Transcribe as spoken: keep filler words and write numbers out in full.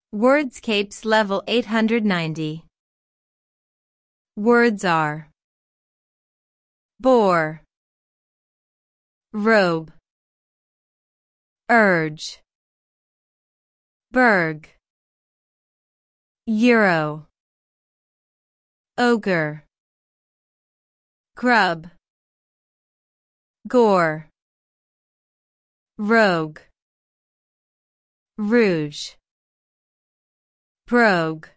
Wordscapes level eight hundred ninety. Words are bore, robe, urge, berg, euro, ogre, grub, gore, rogue, rouge, brogue.